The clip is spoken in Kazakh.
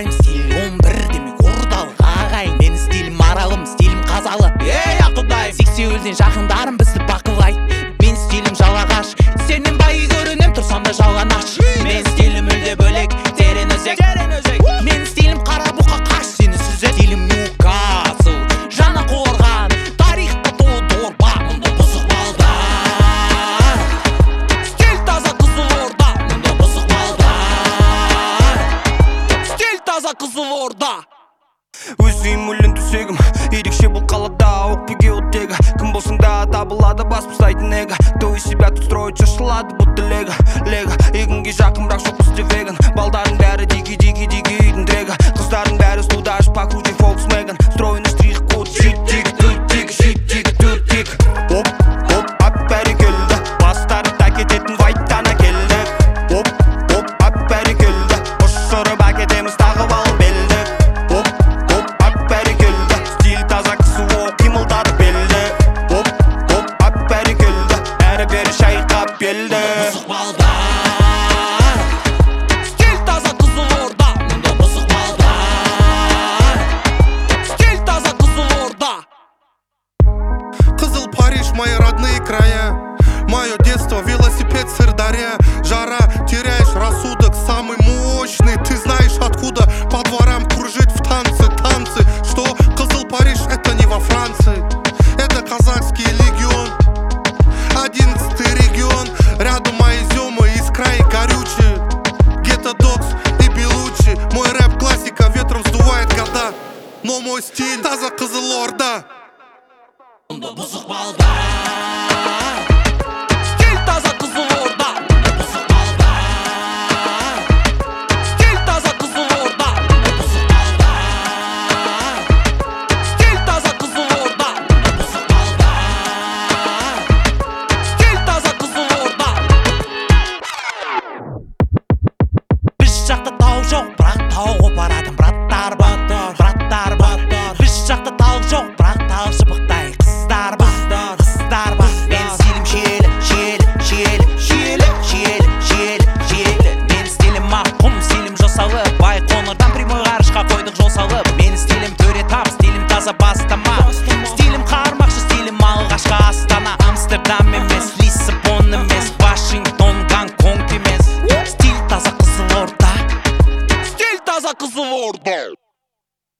Ақылбайым стиль 11 демек ордалық ағайын. Менің стилім аралым, стилім қазалы. Ей Ақылбайым, сексеуілден жақындарым бізді бақылай. Мен стилім жалағаш, сенен бай көрінем, тұрсам да жалған аш. Мен стилім мүлде бөлек, терең өзек. Мен стилім қара бұқа қаш, сені сүзет. Стилім Ньюкасл, жаңа қорған, тарихта толы дорба. Мұнда бұзық балдар, стиль таза Қызылорда. Мұнда бұзық балдар, стиль таза Қызылорда. Өзім өлін төсегім, ерекше бұл қалада оқпеге оттегі. Кім болсың да табылады бас бұстайтын эго. То из себя тут строить шашылады будто лего. Егінге жақын бірақ жоқ бізде веган. Балдардың бәрі диги үйдің дрегі. Қыздардың бәрі студаж, покруче Volkswagen. Стройный штрих-код, шит-тик, тут-тик, шит-тик, тут-тик. Оп, ап бәрі келді. Бастары та кететін вайттана келді. Оп, ап бәрі келді. Ұшырып әкетеміз тағып алып белді. Ап бәрі келді. Стиль таза кісі оқ қимылдады белді. Оп, ап бәрі келді. Әрі-бері шайқап белді. Бұзық балдар, стиль таза Қызылорда. Мұнда бұзық балдар, стиль таза Қызылорда. Қызыл Париж, мои родные края. Мое детство, велосипед, Сырдарья. Жара, теряешь рассудок, самый мощный. Ты знаешь откуда по дворам кружить в танцы. Что Қызыл Париж, это не во Франции. Это казахский легион, 11-й регион. Рядом мои земы из края горючие. Гетто Докс и Белучи. Мой рэп классика ветром сдувает года. Но мой стиль таза Қызылорда. Мұнда бұзық балдар.